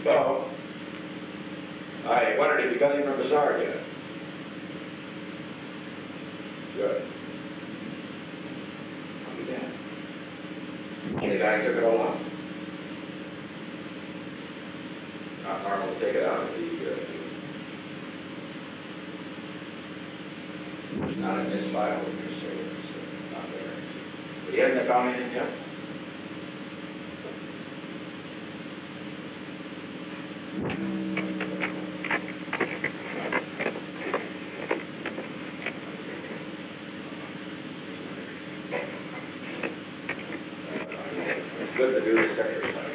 So, I wondered if you got him from Bazaar yet. Good. I'll be damned. The guy took it all out. Not normal to take it out of the, it's not in this file, with your so it's not there. But he hasn't found anything yet? It's good to do the secretary.